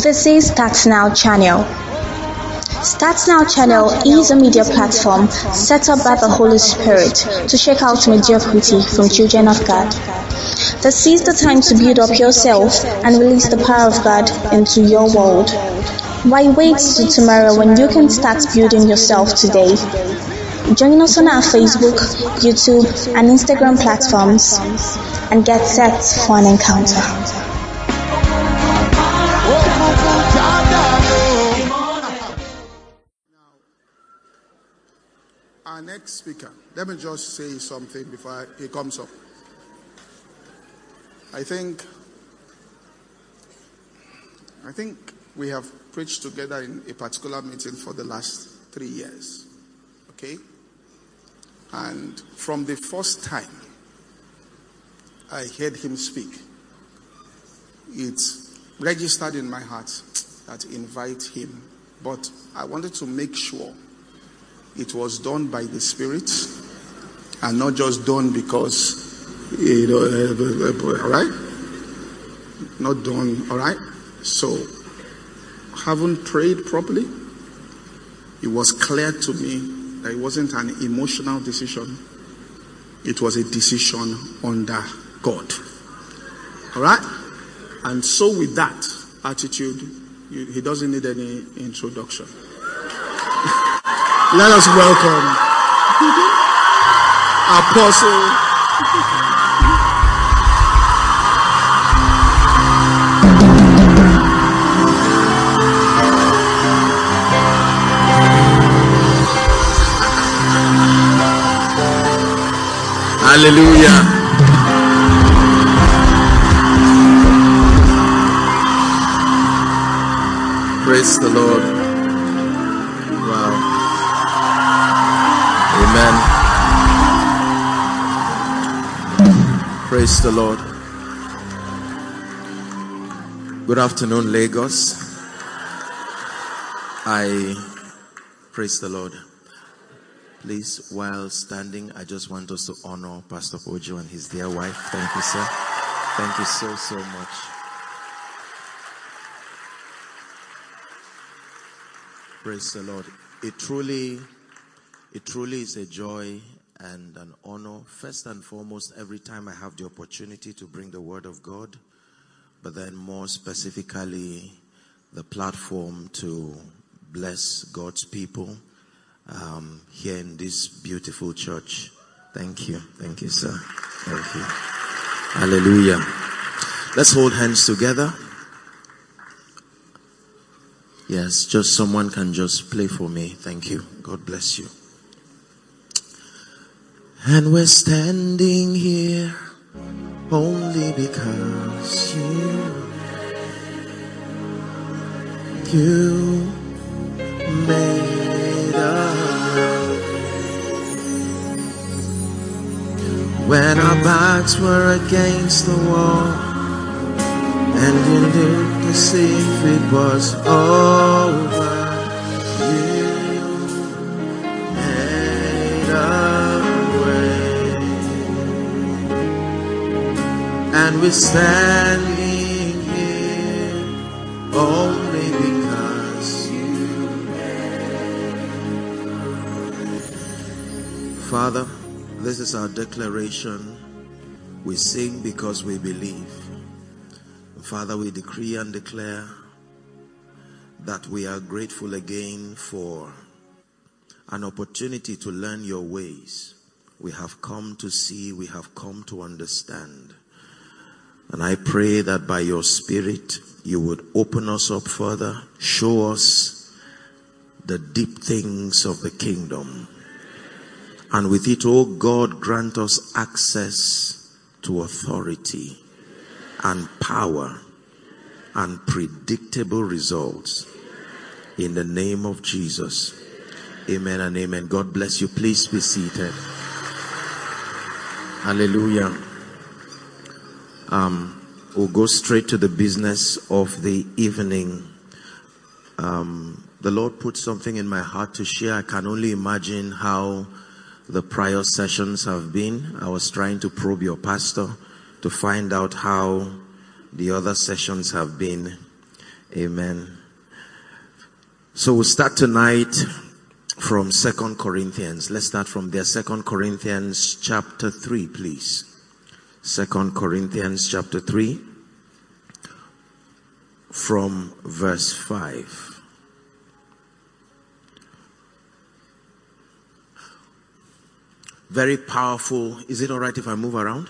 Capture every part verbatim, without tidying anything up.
This is Start Now channel. Start Now channel is a media platform set up by the Holy Spirit to shake out mediocrity from children of God. This is the time to build up yourself and release the power of God into your world. Why wait till tomorrow when you can start building yourself today? Join us on our Facebook, YouTube, and Instagram platforms and get set for an encounter. Our next speaker, let me just say something before he comes up. I think, I think we have preached together in a particular meeting for the last three years. Okay? And from the first time I heard him speak, it registered in my heart that invite him. But I wanted to make sure it was done by the Spirit and not just done because, you know, uh, all right? Not done, all right? So, haven't prayed properly. It was clear to me that it wasn't an emotional decision. It was a decision under God. All right? And so with that attitude, you, he doesn't need any introduction. Let us welcome Apostle Hallelujah. Praise the Lord. Wow. Amen. Praise the Lord. Good afternoon, Lagos. I praise the Lord. Please, while standing, I just want us to honor Pastor Ojo and his dear wife. Thank you, sir. Thank you so, so much. Praise the Lord. It truly, it truly is a joy and an honor. First and foremost, every time I have the opportunity to bring the word of God, but then more specifically, the platform to bless God's people. Um, here in this beautiful church. Thank you. Thank you, sir. Thank you. Hallelujah. Let's hold hands together. Yes, just someone can just play for me. Thank you. God bless you. And we're standing here only because you, you made us. When our backs were against the wall, and you looked to see if it was over, you made a way. And we're standing here only because you made. Father, this is our declaration. We sing because we believe. Father, we decree and declare that we are grateful again for an opportunity to learn your ways. We have come to see, we have come to understand. And I pray that by your Spirit, you would open us up further, show us the deep things of the kingdom. And with it, oh God, grant us access to authority and power and predictable results. In the name of Jesus. Amen and amen. God bless you. Please be seated. Hallelujah. Um, we'll go straight to the business of the evening. Um, the Lord put something in my heart to share. I can only imagine how the prior sessions have been. I was trying to probe your pastor to find out how the other sessions have been. Amen. So we'll start tonight from Second Corinthians. Let's start from there. Second Corinthians chapter three, please. Second Corinthians chapter three, from verse five. Very powerful. Is it all right if I move around?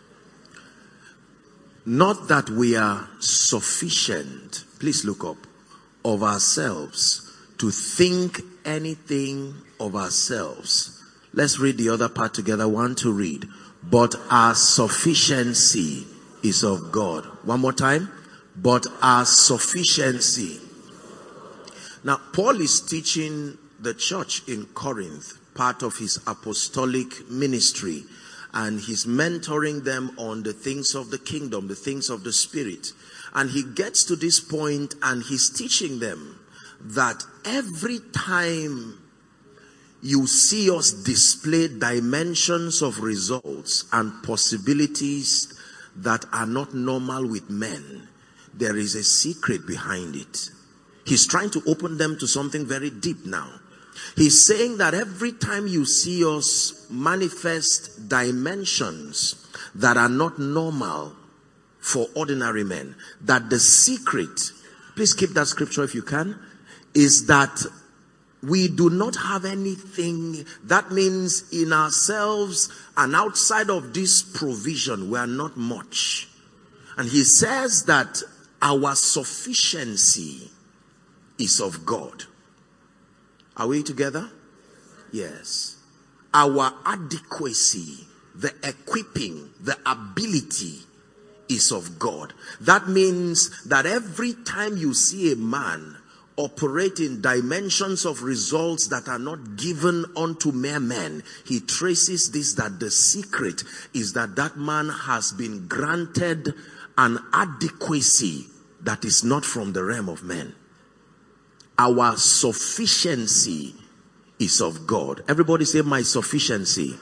Not that we are sufficient, please look up, of ourselves to think anything of ourselves. Let's read the other part together. One to read. But our sufficiency is of God. One more time. But our sufficiency. Now, Paul is teaching the church in Corinth, part of his apostolic ministry. And he's mentoring them on the things of the kingdom, the things of the spirit. And he gets to this point and he's teaching them that every time you see us display dimensions of results and possibilities that are not normal with men, there is a secret behind it. He's trying to open them to something very deep now. He's saying that every time you see us manifest dimensions that are not normal for ordinary men, that the secret, please keep that scripture if you can, is that we do not have anything. That means in ourselves and outside of this provision, we are not much. And he says that our sufficiency is of God. Are we together? Yes. Our adequacy, the equipping, the ability is of God. That means that every time you see a man operate in dimensions of results that are not given unto mere men, he traces this, that the secret is that that man has been granted an adequacy that is not from the realm of men. Our sufficiency is of God. Everybody say, my sufficiency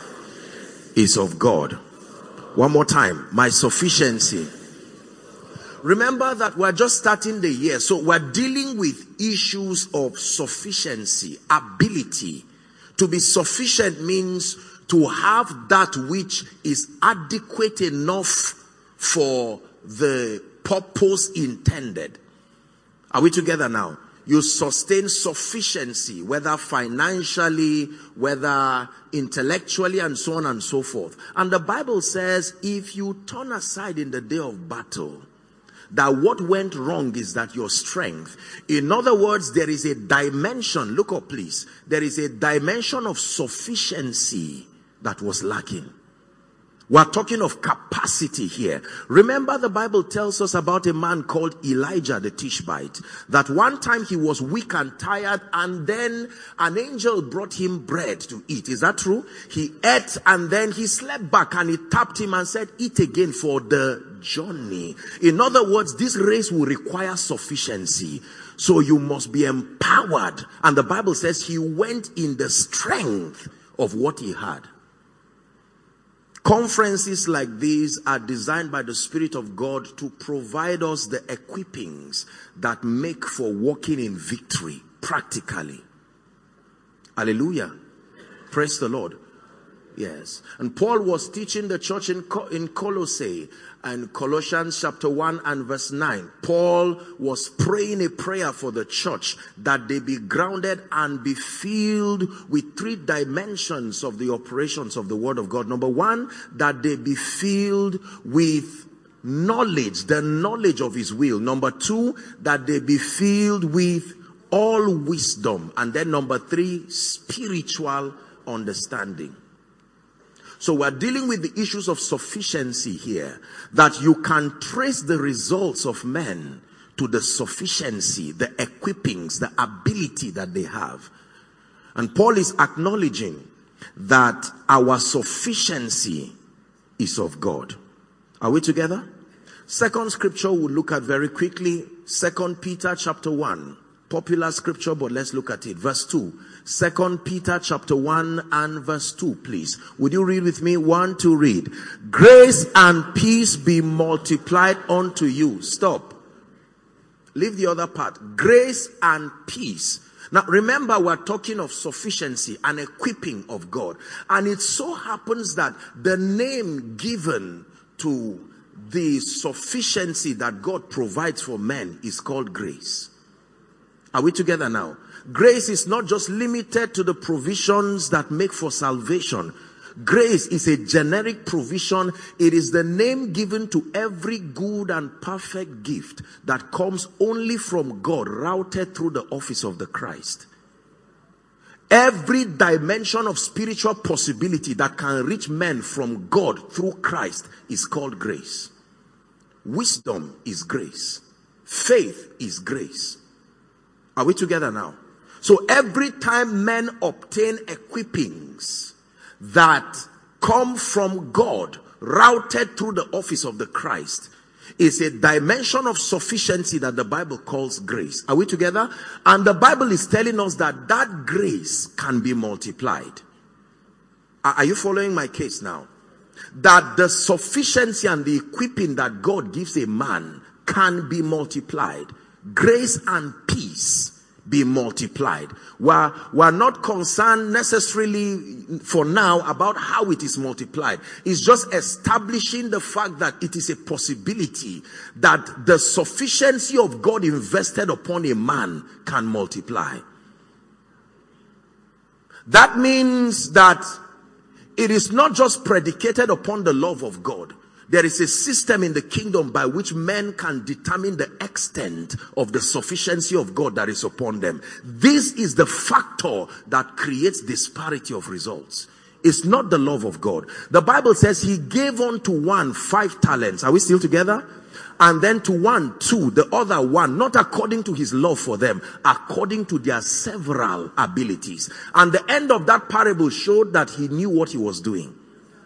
is of God. One more time. My sufficiency. Remember that we're just starting the year. So we're dealing with issues of sufficiency, ability. To be sufficient means to have that which is adequate enough for the purpose intended. Are we together now? You sustain sufficiency, whether financially, whether intellectually, and so on and so forth. And the Bible says, if you turn aside in the day of battle, that what went wrong is that your strength. In other words, there is a dimension, look up please, there is a dimension of sufficiency that was lacking. We're talking of capacity here. Remember, the Bible tells us about a man called Elijah the Tishbite. That one time he was weak and tired, and then an angel brought him bread to eat. Is that true? He ate and then he slept back, and he tapped him and said, eat again for the journey. In other words, this race will require sufficiency. So you must be empowered. And the Bible says he went in the strength of what he had. Conferences like these are designed by the Spirit of God to provide us the equippings that make for walking in victory practically. Hallelujah. Praise the Lord. Yes. And Paul was teaching the church in, in Colossae, and Colossians chapter one and verse nine. Paul was praying a prayer for the church that they be grounded and be filled with three dimensions of the operations of the word of God. Number one, that they be filled with knowledge, the knowledge of his will. Number two, that they be filled with all wisdom. And then number three, spiritual understanding. So we're dealing with the issues of sufficiency here. That you can trace the results of men to the sufficiency, the equippings, the ability that they have. And Paul is acknowledging that our sufficiency is of God. Are we together? Second scripture we'll look at very quickly. Second Peter chapter one. Popular scripture, but let's look at it. Verse two. Second Peter chapter one and verse two, please. Would you read with me? One, two, read. Grace and peace be multiplied unto you. Stop. Leave the other part. Grace and peace. Now remember, we're talking of sufficiency and equipping of God. And it so happens that the name given to the sufficiency that God provides for men is called grace. Are we together now? Grace is not just limited to the provisions that make for salvation. Grace is a generic provision. It is the name given to every good and perfect gift that comes only from God, routed through the office of the Christ. Every dimension of spiritual possibility that can reach men from God through Christ is called grace. Wisdom is grace. Faith is grace. Are we together now? So every time men obtain equippings that come from God, routed through the office of the Christ, is a dimension of sufficiency that the Bible calls grace. Are we together? And the Bible is telling us that that grace can be multiplied. Are you following my case now? That the sufficiency and the equipping that God gives a man can be multiplied. Grace and peace be multiplied. We're, we're not concerned necessarily for now about how it is multiplied. It's just establishing the fact that it is a possibility that the sufficiency of God invested upon a man can multiply. That means that it is not just predicated upon the love of God. There is a system in the kingdom by which men can determine the extent of the sufficiency of God that is upon them. This is the factor that creates disparity of results. It's not the love of God. The Bible says he gave unto one five talents. Are we still together? And then to one, two, the other one, not according to his love for them, according to their several abilities. And the end of that parable showed that he knew what he was doing.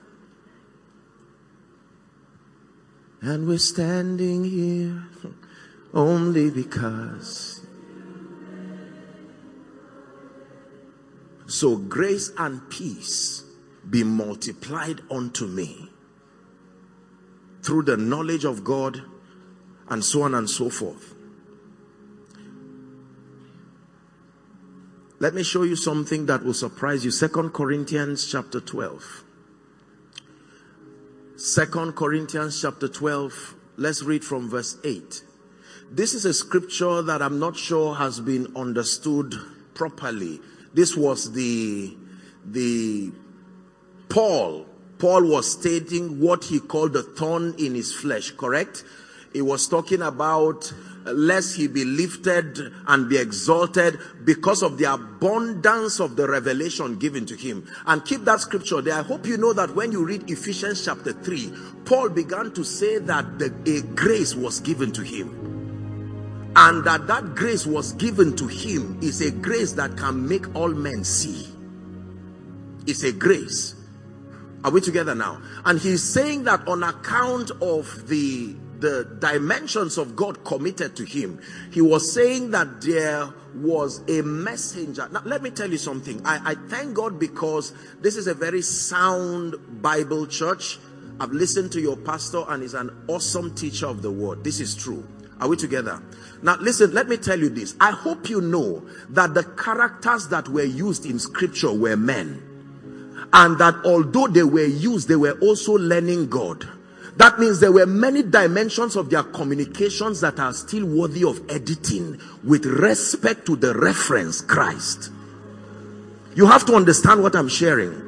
And we're standing here only because. So grace and peace be multiplied unto me through the knowledge of God, and so on and so forth. Let me show you something that will surprise you. Second Corinthians chapter twelve. Second Corinthians chapter twelve. Let's read from verse eight. This is a scripture that I'm not sure has been understood properly. This was the, the Paul. Paul was stating what he called the thorn in his flesh, correct? He was talking about lest he be lifted and be exalted because of the abundance of the revelation given to him. And keep that scripture there. I hope you know that when you read Ephesians chapter three, Paul began to say that the, a grace was given to him. And that that grace was given to him is a grace that can make all men see. It's a grace. Are we together now? And he's saying that on account of the the dimensions of God committed to him, he was saying that there was a messenger. Now let me tell you something. I, I thank God because this is a very sound Bible church. I've listened to your pastor and he's an awesome teacher of the word. This is true. Are we together? Now listen, let me tell you this. I hope you know that the characters that were used in scripture were men. And that although they were used, they were also learning God. That means there were many dimensions of their communications that are still worthy of editing with respect to the reference Christ. You have to understand what I'm sharing.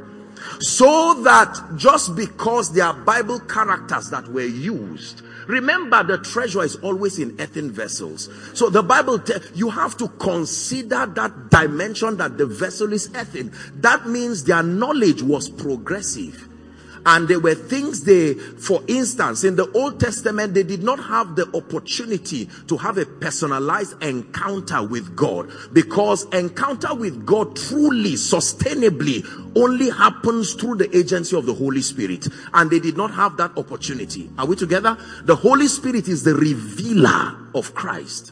So that just because there are Bible characters that were used, remember the treasure is always in earthen vessels. So the Bible tells you have to consider that dimension that the vessel is earthen. That means their knowledge was progressive. And there were things they, for instance, in the Old Testament, they did not have the opportunity to have a personalized encounter with God. Because encounter with God truly, sustainably, only happens through the agency of the Holy Spirit. And they did not have that opportunity. Are we together? The Holy Spirit is the revealer of Christ.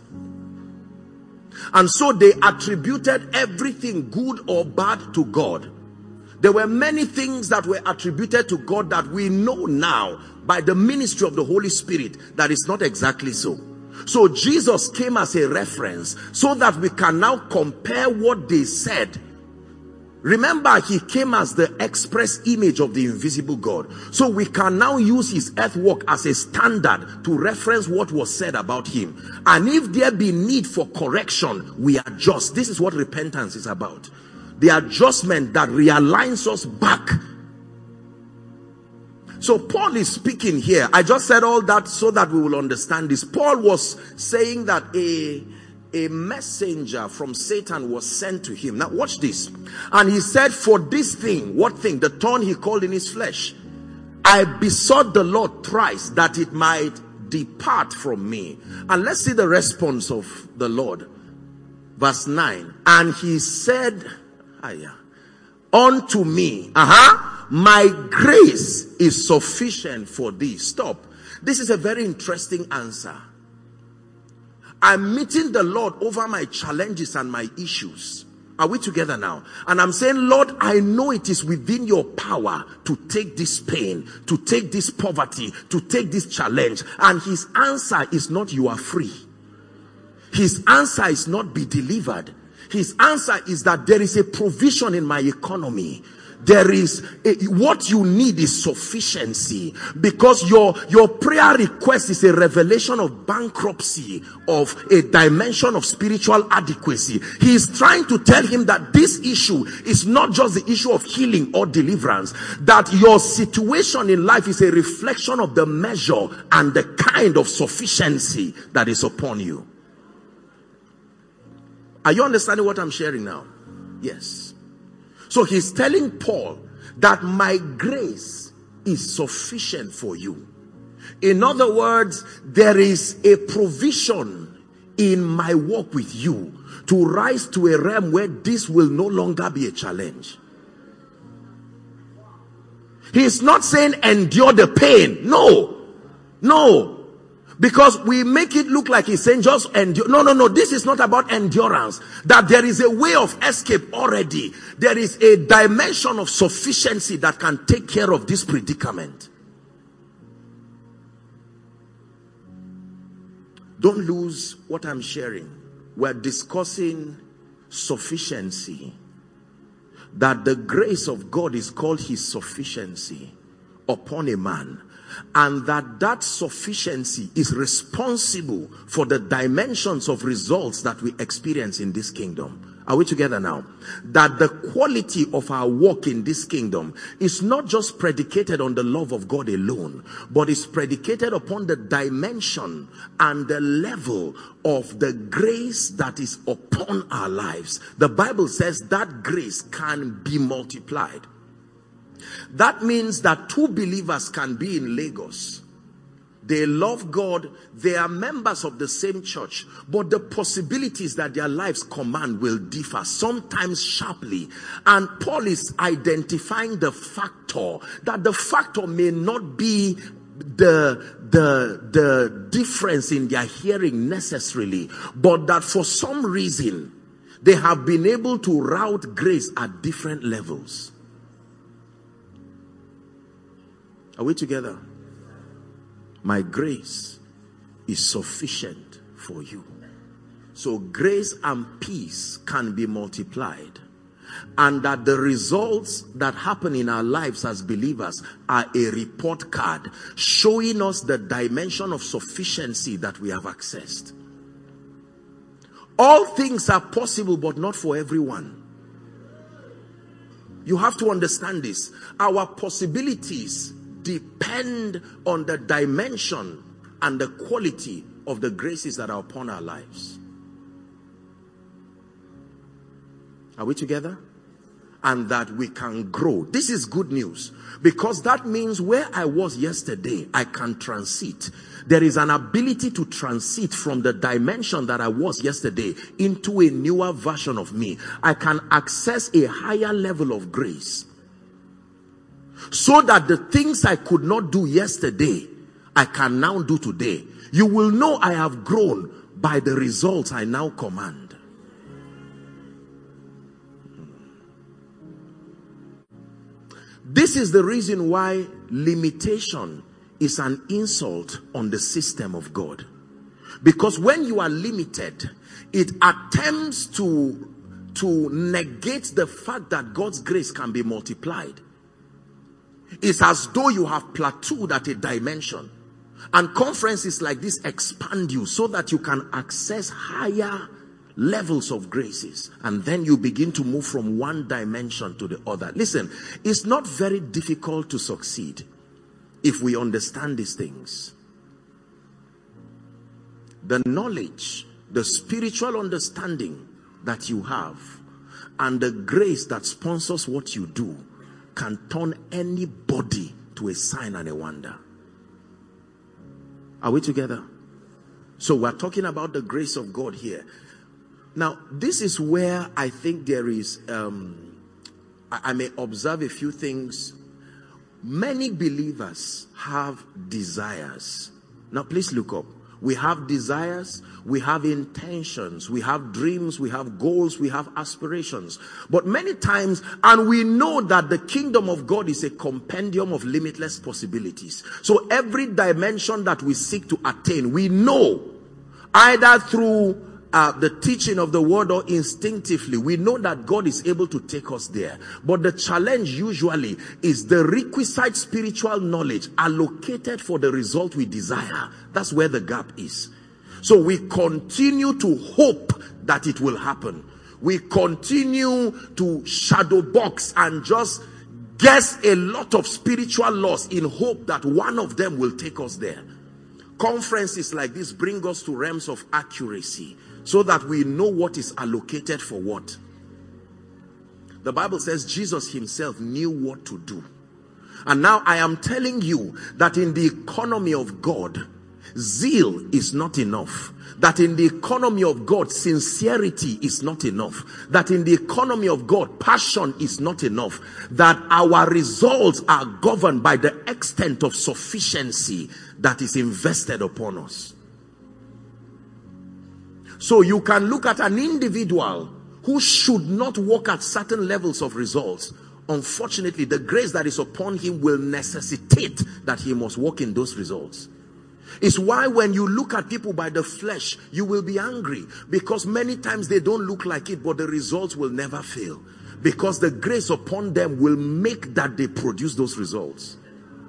And so they attributed everything good or bad to God. There were many things that were attributed to God that we know now by the ministry of the Holy Spirit that is not exactly so. So Jesus came as a reference so that we can now compare what they said. Remember, he came as the express image of the invisible God. So we can now use his earthwork as a standard to reference what was said about him. And if there be need for correction, we adjust. This is what repentance is about. The adjustment that realigns us back. So Paul is speaking here. I just said all that so that we will understand this. Paul was saying that a, a messenger from Satan was sent to him. Now watch this. And he said, for this thing, what thing? The thorn he called in his flesh. I besought the Lord thrice that it might depart from me. And let's see the response of the Lord. Verse nine. And he said, unto me, uh-huh, my grace is sufficient for thee. Stop. This is a very interesting answer. I'm meeting the Lord over my challenges and my issues. Are we together now? And I'm saying, Lord, I know it is within your power to take this pain, to take this poverty, to take this challenge. And his answer is not you are free. His answer is not be delivered. His answer is that there is a provision in my economy. There is a, what you need is sufficiency, because your your prayer request is a revelation of bankruptcy, of a dimension of spiritual adequacy. He is trying to tell him that this issue is not just the issue of healing or deliverance, that your situation in life is a reflection of the measure and the kind of sufficiency that is upon you. Are you understanding what I'm sharing now? Yes. So he's telling Paul that my grace is sufficient for you. In other words, there is a provision in my walk with you to rise to a realm where this will no longer be a challenge. He's not saying endure the pain. No. No. Because we make it look like he's saying just endure. No, no, no. This is not about endurance. That there is a way of escape already. There is a dimension of sufficiency that can take care of this predicament. Don't lose what I'm sharing. We're discussing sufficiency. That the grace of God is called his sufficiency upon a man. And that that sufficiency is responsible for the dimensions of results that we experience in this kingdom. Are we together now? That the quality of our walk in this kingdom is not just predicated on the love of God alone, but is predicated upon the dimension and the level of the grace that is upon our lives. The Bible says that grace can be multiplied. That means that two believers can be in Lagos. They love God. They are members of the same church. But the possibilities that their lives command will differ, sometimes sharply. And Paul is identifying the factor. That the factor may not be the, the, the difference in their hearing necessarily. But that for some reason, they have been able to route grace at different levels. Are we together? My grace is sufficient for you. So grace and peace can be multiplied. And that the results that happen in our lives as believers are a report card showing us the dimension of sufficiency that we have accessed. All things are possible, but not for everyone. You have to understand this. Our possibilities depend on the dimension and the quality of the graces that are upon our lives. Are we together? And that we can grow. This is good news, because that means where I was yesterday, I can transit. There is an ability to transit from the dimension that I was yesterday into a newer version of me. I can access a higher level of grace. So that the things I could not do yesterday, I can now do today. You will know I have grown by the results I now command. This is the reason why limitation is an insult on the system of God. Because when you are limited, it attempts to, to negate the fact that God's grace can be multiplied. It's as though you have plateaued at a dimension. And conferences like this expand you so that you can access higher levels of graces. And then you begin to move from one dimension to the other. Listen, it's not very difficult to succeed if we understand these things. The knowledge, the spiritual understanding that you have, and the grace that sponsors what you do can turn anybody to a sign and a wonder. Are we together? So we're talking about the grace of God here. Now, this is where I think there is, um, I, I may observe a few things. Many believers have desires. Now, please look up. We have desires, we have intentions, we have dreams, we have goals, we have aspirations. But many times, and we know that the kingdom of God is a compendium of limitless possibilities. So every dimension that we seek to attain, we know either through Uh, the teaching of the word or instinctively, we know that God is able to take us there. But the challenge usually is the requisite spiritual knowledge allocated for the result we desire. That's where the gap is. So we continue to hope that it will happen. We continue to shadow box and just guess a lot of spiritual laws in hope that one of them will take us there. Conferences like this bring us to realms of accuracy, so that we know what is allocated for what. The Bible says Jesus himself knew what to do. And now I am telling you that in the economy of God, zeal is not enough. That in the economy of God, sincerity is not enough. That in the economy of God, passion is not enough. That our results are governed by the extent of sufficiency that is invested upon us. So you can look at an individual who should not walk at certain levels of results. Unfortunately, the grace that is upon him will necessitate that he must walk in those results. It's why when you look at people by the flesh, you will be angry, because many times they don't look like it, but the results will never fail, because the grace upon them will make that they produce those results.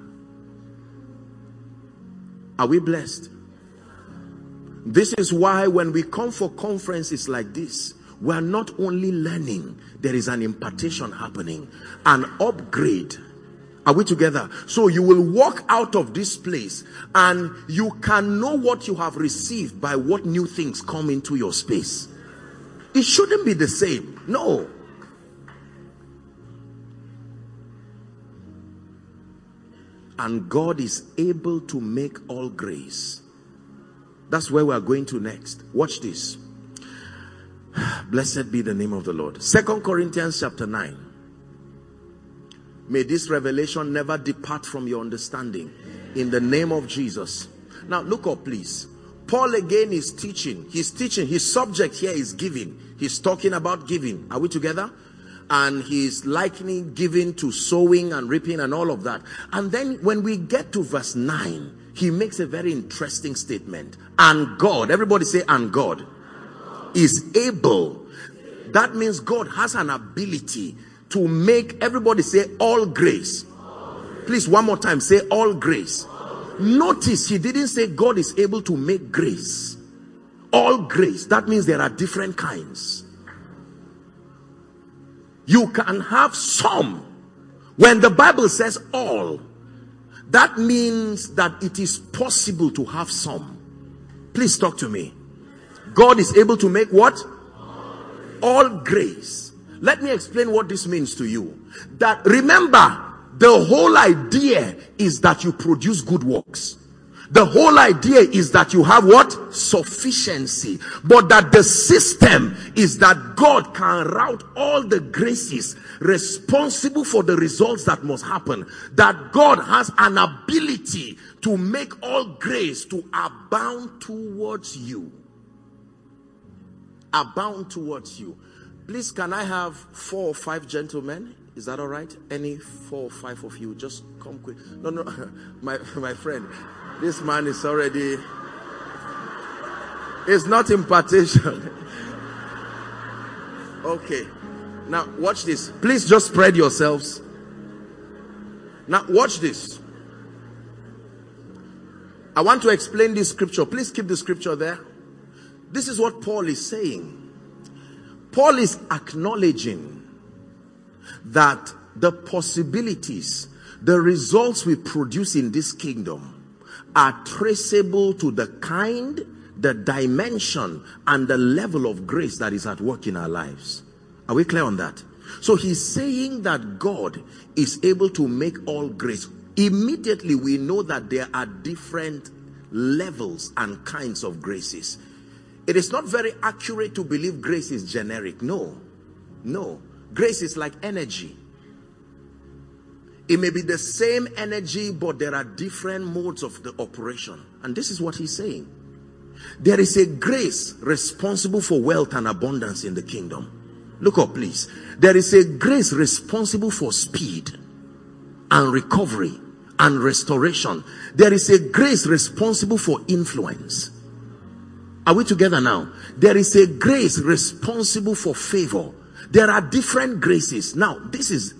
Are we blessed? This is why when we come for conferences like this, we are not only learning, there is an impartation happening, an upgrade. Are we together? So you will walk out of this place and you can know what you have received by what new things come into your space. It shouldn't be the same. No. And God is able to make all grace. That's where we are going to next. Watch this. Blessed be the name of the Lord. Second Corinthians chapter nine. May this revelation never depart from your understanding, in the name of Jesus. Now look up, please. Paul again is teaching. He's teaching. His subject here is giving. He's talking about giving. Are we together? And he's likening giving to sowing and reaping and all of that. And then when we get to verse nine, he makes a very interesting statement. And God, everybody say, and God, is able. That means God has an ability to make, everybody say, all grace. Please, one more time, say all grace. Notice he didn't say God is able to make grace. All grace. That means there are different kinds. You can have some. When the Bible says all, that means that it is possible to have some. Please talk to me. God is able to make what? All grace. Let me explain what this means to you. That, remember, the whole idea is that you produce good works. The whole idea is that you have what? Sufficiency. But that the system is that God can route all the graces responsible for the results that must happen. That God has an ability to make all grace to abound towards you. Abound towards you. Please, can I have four or five gentlemen? Is that all right? Any four or five of you? Just come quick. No, no, my, my friend. This man is already... It's not impartation. Okay. Now watch this. Please just spread yourselves. Now watch this. I want to explain this scripture. Please keep the scripture there. This is what Paul is saying. Paul is acknowledging that the possibilities, the results we produce in this kingdom are traceable to the kind, the dimension, and the level of grace that is at work in our lives. Are we clear on that? So he's saying that God is able to make all grace. Immediately we know that there are different levels and kinds of graces. It is not very accurate to believe grace is generic. No. No. Grace is like energy. It may be the same energy, but there are different modes of the operation. And this is what he's saying. There is a grace responsible for wealth and abundance in the kingdom. Look up, please. There is a grace responsible for speed and recovery and restoration. There is a grace responsible for influence. Are we together now? There is a grace responsible for favor. There are different graces. Now, this is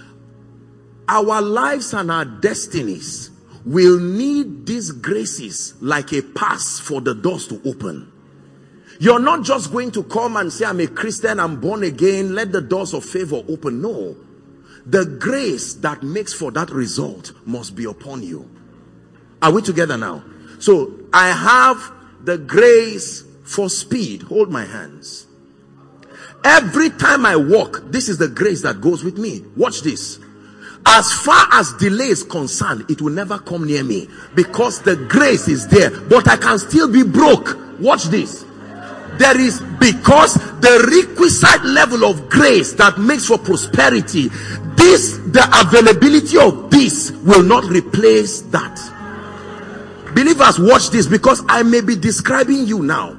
our lives and our destinies will need these graces like a pass for the doors to open. You're not just going to come and say, I'm a Christian, I'm born again, let the doors of favor open. No. The grace that makes for that result must be upon you. Are we together now? So, I have the grace for speed. Hold my hands. Every time I walk, this is the grace that goes with me. Watch this. As far as delay is concerned, it will never come near me because the grace is there. But I can still be broke. Watch this. There is, because the requisite level of grace that makes for prosperity, this, the availability of this will not replace that. Believers, watch this, because I may be describing you now.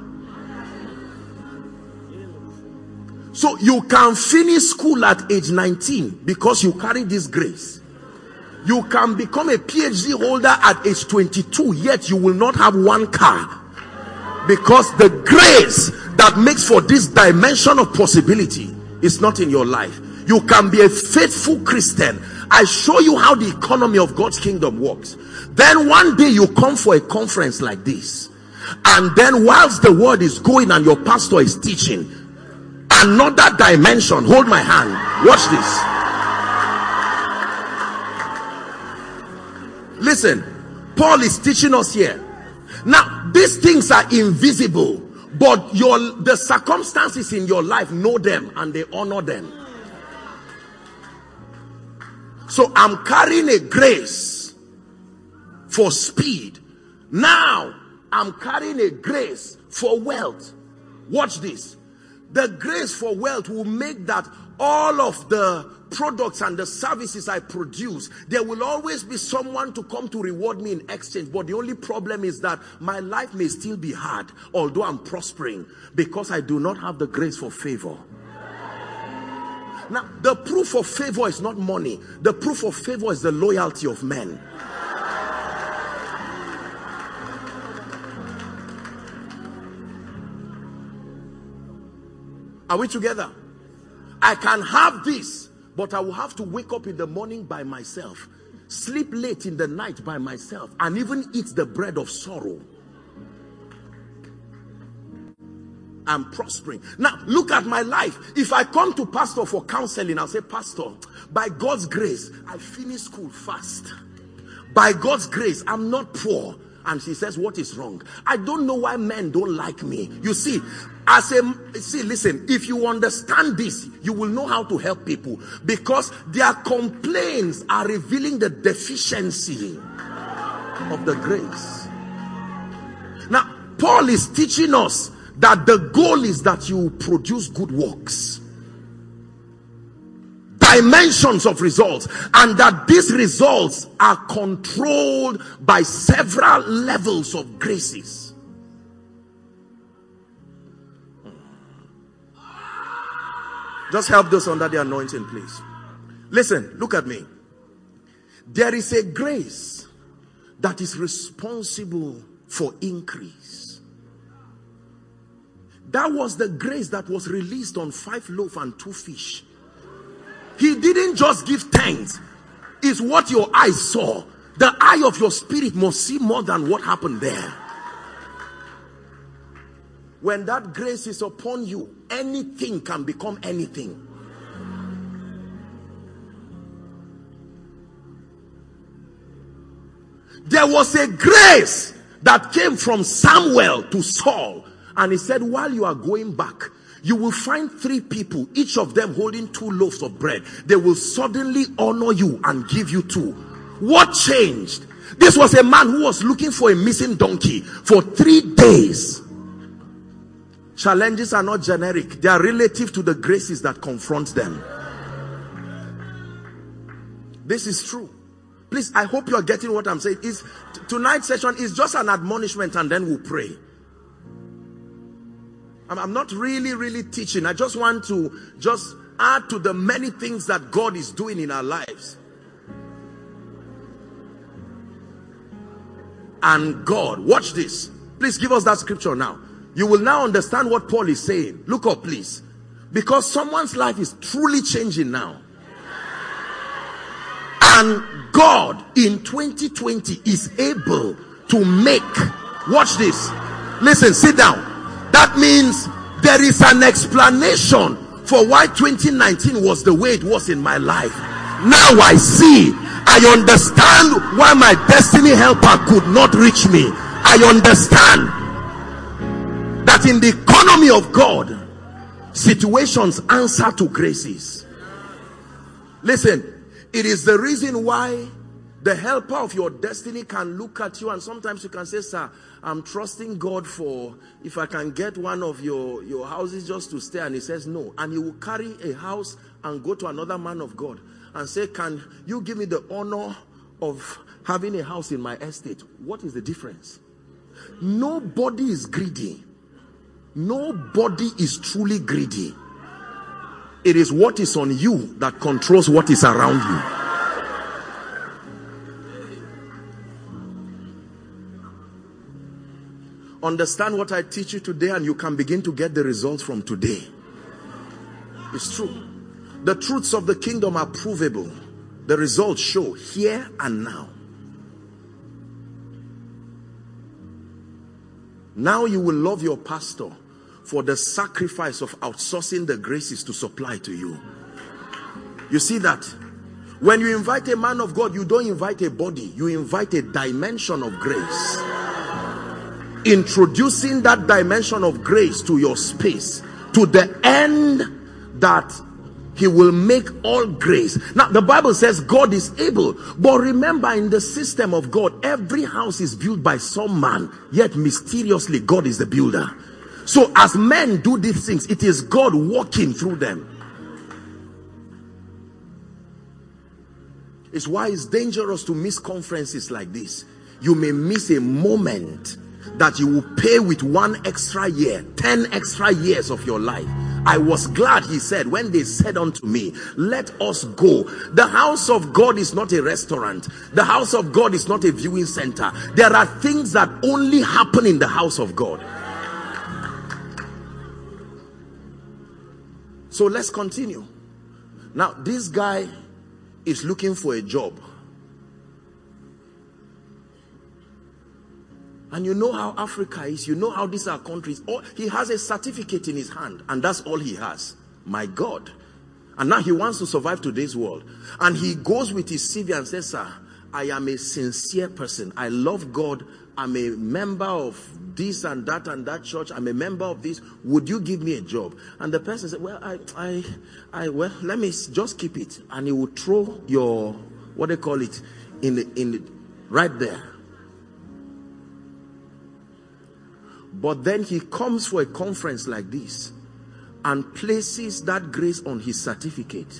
So you can finish school at age nineteen because you carry this grace. You can become a P H D holder at age twenty-two, yet you will not have one car. Because the grace that makes for this dimension of possibility is not in your life. You can be a faithful Christian. I show you how the economy of God's kingdom works. Then one day you come for a conference like this. And then whilst the word is going and your pastor is teaching, another dimension. Hold my hand. Watch this. Listen, Paul is teaching us here. Now, these things are invisible, but your the circumstances in your life know them and they honor them. So I'm carrying a grace for speed. Now I'm carrying a grace for wealth. Watch this. The grace for wealth will make that all of the products and the services I produce, there will always be someone to come to reward me in exchange. But the only problem is that my life may still be hard, although I'm prospering, because I do not have the grace for favor. Now, the proof of favor is not money. The proof of favor is the loyalty of men. Are we together? I can have this, but I will have to wake up in the morning by myself, sleep late in the night by myself, and even eat the bread of sorrow. I'm prospering. Now, look at my life. If I come to pastor for counseling, I'll say, Pastor, by God's grace, I finish school fast. By God's grace, I'm not poor. And she says, what is wrong? I don't know why men don't like me. You see, as a, see, listen, if you understand this, you will know how to help people, because their complaints are revealing the deficiency of the grace. Now, Paul is teaching us that the goal is that you produce good works, dimensions of results, and that these results are controlled by several levels of graces. Just help those under the anointing, please. Listen, look at me. There is a grace that is responsible for increase. That was the grace that was released on five loaves and two fish. He didn't just give thanks. It's what your eyes saw. The eye of your spirit must see more than what happened there. When that grace is upon you, anything can become anything. There was a grace that came from Samuel to Saul. And he said, while you are going back, you will find three people, each of them holding two loaves of bread. They will suddenly honor you and give you two. What changed? This was a man who was looking for a missing donkey for three days. Challenges are not generic. They are relative to the graces that confront them. This is true. Please, I hope you are getting what I'm saying. Is tonight's session is just an admonishment and then we'll pray. I'm, I'm not really, really teaching. I just want to just add to the many things that God is doing in our lives. And God, watch this. Please give us that scripture now. You will now understand what Paul is saying. Look up, please. Because someone's life is truly changing now. And God in twenty twenty is able to make, watch this. Listen, sit down. That means there is an explanation for why twenty nineteen was the way it was in my life. Now I see. I understand why my destiny helper could not reach me. I understand that in the economy of God, situations answer to graces. Listen, it is the reason why the helper of your destiny can look at you and sometimes you can say, sir, I'm trusting God for if I can get one of your, your houses just to stay. And he says no. And he will carry a house and go to another man of God and say, can you give me the honor of having a house in my estate? What is the difference? Nobody is greedy. Nobody is truly greedy. It is what is on you that controls what is around you. Understand what I teach you today and you can begin to get the results from today. It's true. The truths of the kingdom are provable. The results show here and now. Now you will love your pastor for the sacrifice of outsourcing the graces to supply to you. You see that? When you invite a man of God, you don't invite a body. You invite a dimension of grace. Introducing that dimension of grace to your space to the end that he will make all grace. Now the Bible says God is able, but remember in the system of God, every house is built by some man, yet mysteriously God is the builder. So as men do these things, it is God walking through them. It's why it's dangerous to miss conferences like this. You may miss a moment that you will pay with one extra year, ten extra years of your life. I was glad, he said, when they said unto me, let us go. The house of God is not a restaurant. The house of God is not a viewing center. There are things that only happen in the house of God. So let's continue. Now, this guy is looking for a job. And you know how Africa is. You know how these are countries. Oh, he has a certificate in his hand. And that's all he has. My God. And now he wants to survive today's world. And he goes with his C V and says, sir, I am a sincere person. I love God. I'm a member of this and that and that church. I'm a member of this. Would you give me a job? And the person said, well, I, I, I, well, let me just keep it. And he will throw your, what they call it, in the, in the, right there. But then he comes for a conference like this and places that grace on his certificate.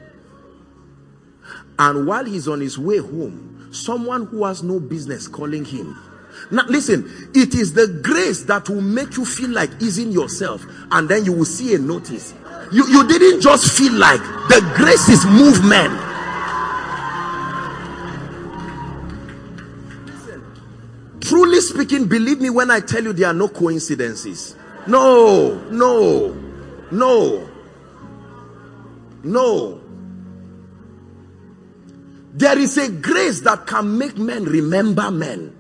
And while he's on his way home, someone who has no business calling him. Now listen, it is the grace that will make you feel like easing yourself, and then you will see a notice. You, you didn't just feel like, the graces move men. Listen, truly speaking, believe me when I tell you there are no coincidences. No, no, no, no. There is a grace that can make men remember men.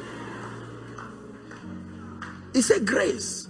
It's a grace.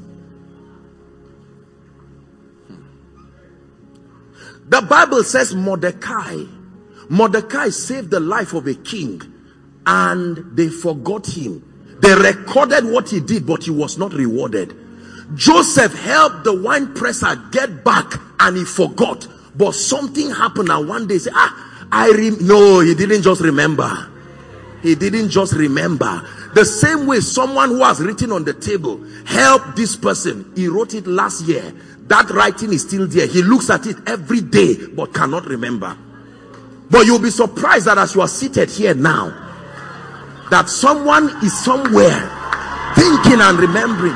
The Bible says Mordecai, Mordecai saved the life of a king and they forgot him. They recorded what he did, but he was not rewarded. Joseph helped the wine presser get back and he forgot. But something happened and one day he said, ah, I rem no, he didn't just remember. He didn't just remember. The same way someone who has written on the table, help this person. He wrote it last year. That writing is still there. He looks at it every day but cannot remember. But you'll be surprised that as you are seated here now, that someone is somewhere thinking and remembering.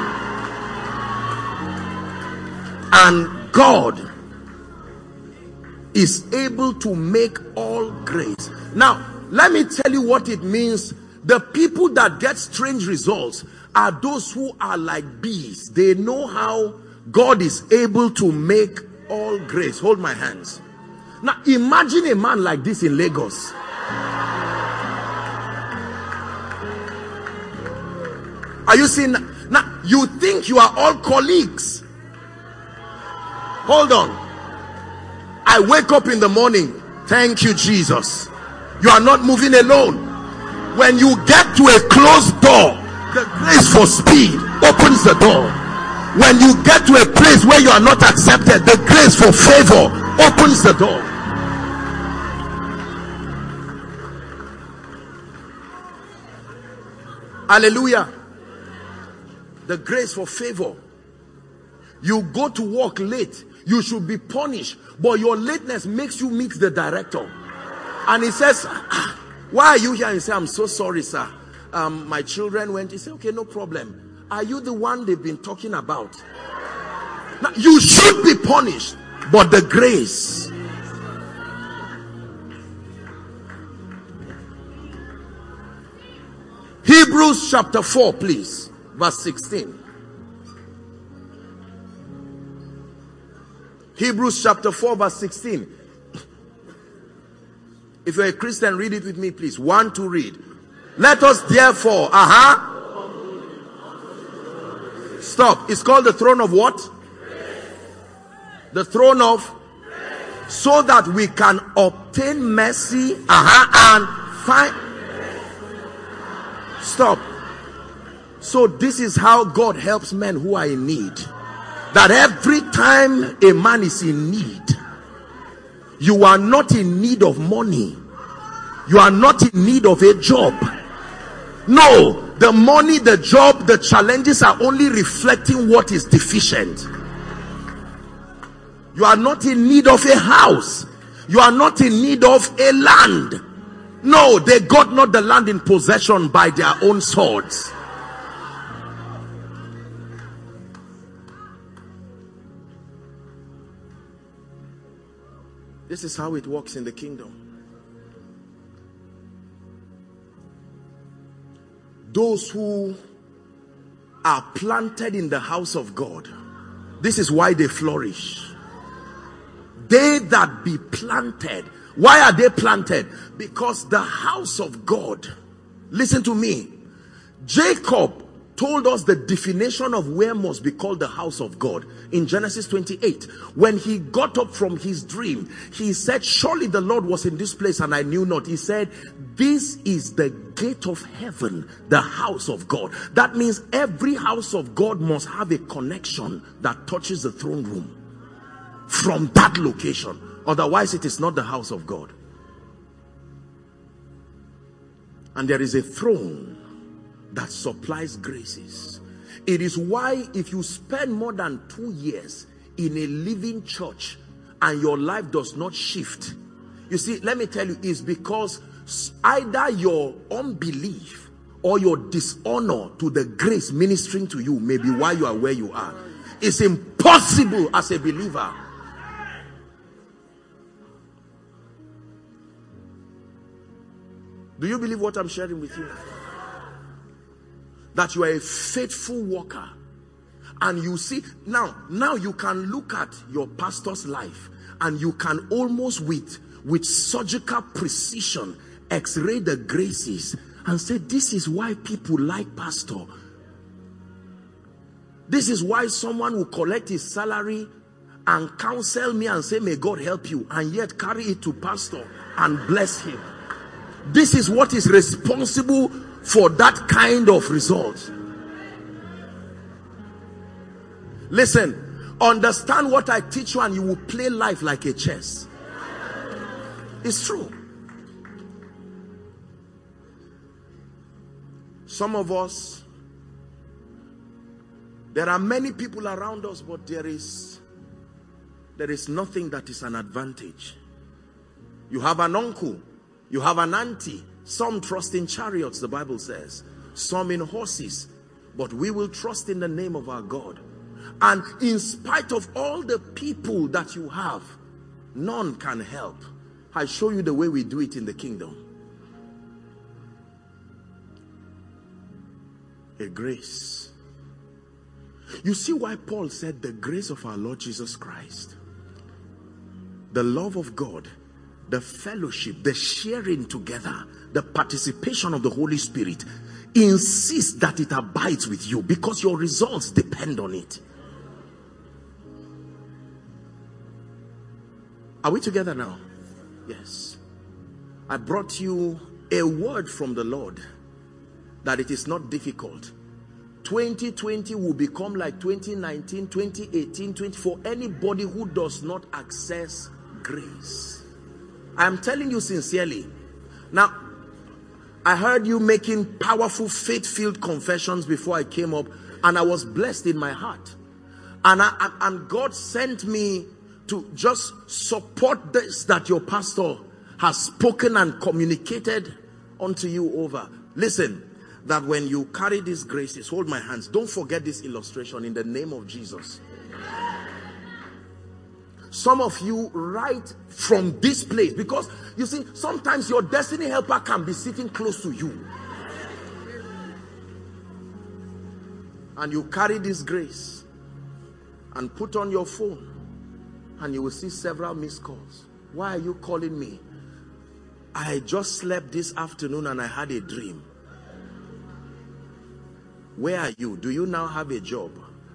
And God is able to make all grace. Now, let me tell you what it means. The people that get strange results are those who are like bees. They know how God is able to make all grace. Hold my hands. Now, imagine a man like this in Lagos. Are you seeing? Now, you think you are all colleagues. Hold on. I wake up in the morning. Thank you, Jesus. You are not moving alone. When you get to a closed door, the grace for speed opens the door. When you get to a place where you are not accepted, the grace for favor opens the door. Hallelujah. The grace for favor. You go to work late, you should be punished, but your lateness makes you meet the director. And he says, ah, why are you here? And you say, I'm so sorry, sir. Um, my children went. He said, okay, no problem. Are you the one they've been talking about? Now, you should be punished, but the grace. Hebrews chapter four, please. Verse sixteen. Hebrews chapter four, verse sixteen. If you're a Christian, read it with me, please. One to read. Let us therefore, uh-huh. Stop. It's called the throne of what? The throne of? So that we can obtain mercy, uh-huh, and find. Stop. So this is how God helps men who are in need. That every time a man is in need, you are not in need of money. You are not in need of a job. No, the money, the job, the challenges are only reflecting what is deficient. You are not in need of a house. You are not in need of a land. No, they got not the land in possession by their own swords. This is how it works in the kingdom. Those who are planted in the house of God, this is why they flourish. They that be planted. Why are they planted? Because the house of God, listen to me, Jacob told us the definition of where must be called the house of God in Genesis twenty-eight. When he got up from his dream, he said, surely the Lord was in this place and I knew not. He said, this is the gate of heaven, the house of God. That means every house of God must have a connection that touches the throne room from that location. Otherwise it is not the house of God. And there is a throne that supplies graces. It is why if you spend more than two years in a living church and your life does not shift, you see, let me tell you, it's because either your unbelief or your dishonor to the grace ministering to you may be why you are where you are. It's impossible as a believer. Do you believe what I'm sharing with you? That you are a faithful worker And you see, now, now you can look at your pastor's life and you can almost with, with surgical precision x-ray the graces and say, this is why people like pastor. This is why someone will collect his salary and counsel me and say, may God help you, and yet carry it to pastor and bless him. This is what is responsible for that kind of result. Listen, understand what I teach you and you will play life like a chess. It's true. Some of us, there are many people around us, but there is there is nothing that is an advantage. You have an uncle, you have an auntie. Some trust in chariots, the Bible says, some in horses, but we will trust in the name of our God. And in spite of all the people that you have, none can help. I show you the way we do it in the kingdom. A grace. You see why Paul said the grace of our Lord Jesus Christ, the love of God, the fellowship, the sharing together, the participation of the Holy Spirit, insist that it abides with you because your results depend on it. Are we together now? Yes. I brought you a word from the Lord that it is not difficult. twenty twenty will become like twenty nineteen, twenty eighteen, twenty for anybody who does not access grace. I am telling you sincerely. Now, I heard you making powerful faith-filled confessions before I came up, and I was blessed in my heart. And, I, and God sent me to just support this that your pastor has spoken and communicated unto you over. Listen, that when you carry these graces, hold my hands. Don't forget this illustration in the name of Jesus. Some of you right from this place, because you see, sometimes your destiny helper can be sitting close to you. And you carry this grace and put on your phone and you will see several missed calls. Why are you calling me? I just slept this afternoon and I had a dream. Where are you? Do you now have a job?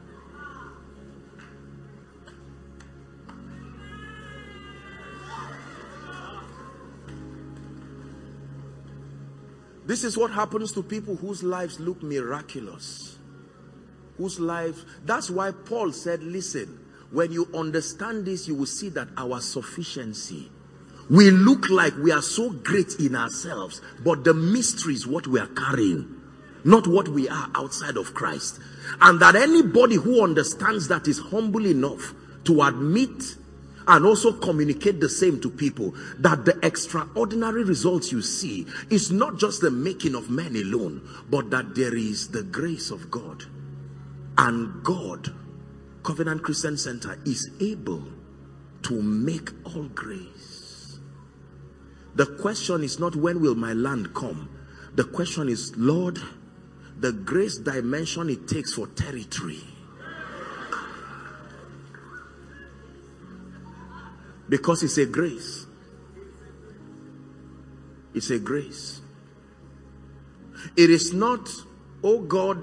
This is what happens to people whose lives look miraculous. Whose lives, that's why Paul said, listen, when you understand this, you will see that our sufficiency, we look like we are so great in ourselves, but the mystery is what we are carrying, not what we are outside of Christ. And that anybody who understands that is humble enough to admit and also communicate the same to people, that the extraordinary results you see is not just the making of men alone, but that there is the grace of God. And God, Covenant Christian Center, is able to make all grace. The question is not when will my land come. The question is, Lord, the grace dimension it takes for territory. Because it's a grace. It's a grace. It is not, oh God,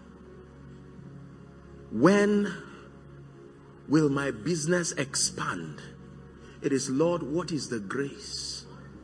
when will my business expand? It is, Lord, what is the grace?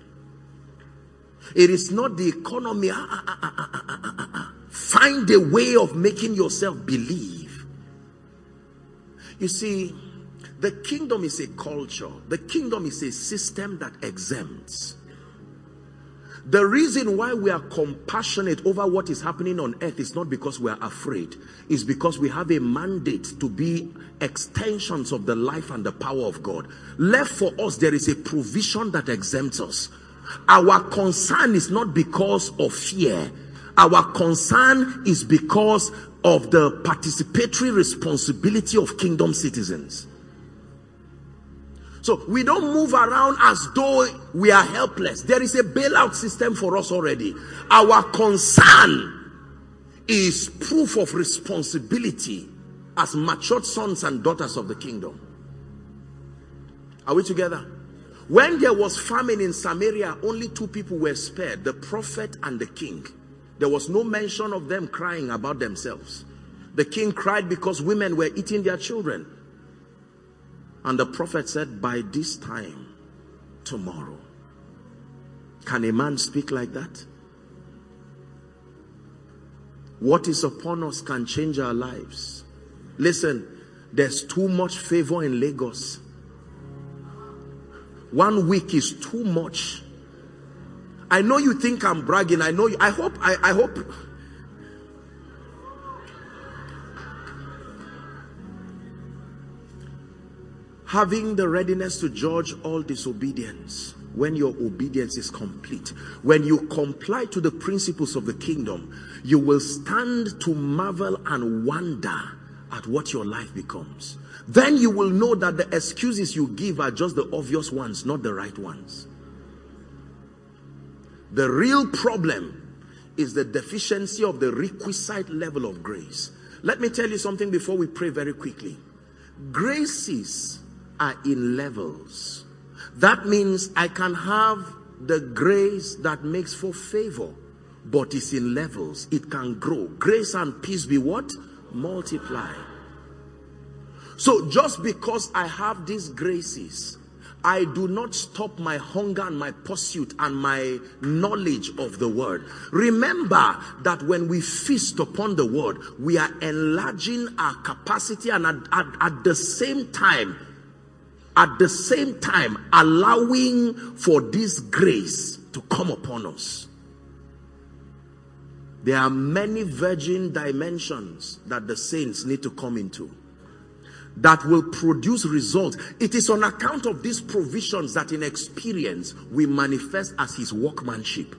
It is not the economy. Ah, ah, ah, ah, ah, ah, ah, ah. Find a way of making yourself believe. You see, the kingdom is a culture. The kingdom is a system that exempts. The reason why we are compassionate over what is happening on earth is not because we are afraid. It's because we have a mandate to be extensions of the life and the power of God. Left for us, there is a provision that exempts us. Our concern is not because of fear. Our concern is because of the participatory responsibility of kingdom citizens. So we don't move around as though we are helpless. There is a bailout system for us already. Our concern is proof of responsibility as matured sons and daughters of the kingdom. Are we together? When there was famine in Samaria, only two people were spared, the prophet and the king. There was no mention of them crying about themselves. The king cried because women were eating their children. And the prophet said, by this time tomorrow. Can a man speak like that? What is upon us can change our lives. Listen, there's too much favor in Lagos. One week is too much. I know you think I'm bragging. I know you, I hope, I, I hope. Having the readiness to judge all disobedience when your obedience is complete. When you comply to the principles of the kingdom, you will stand to marvel and wonder at what your life becomes. Then you will know that the excuses you give are just the obvious ones, not the right ones. The real problem is the deficiency of the requisite level of grace. Let me tell you something before we pray very quickly. Graces are in levels. That means I can have the grace that makes for favor, but it's in levels. It can grow. Grace and peace be what? Multiply. So just because I have these graces, I do not stop my hunger and my pursuit and my knowledge of the word. Remember that when we feast upon the word, we are enlarging our capacity and at, at, at the same time, at the same time, allowing for this grace to come upon us. There are many virgin dimensions that the saints need to come into that will produce results. It is on account of these provisions that in experience we manifest as his workmanship.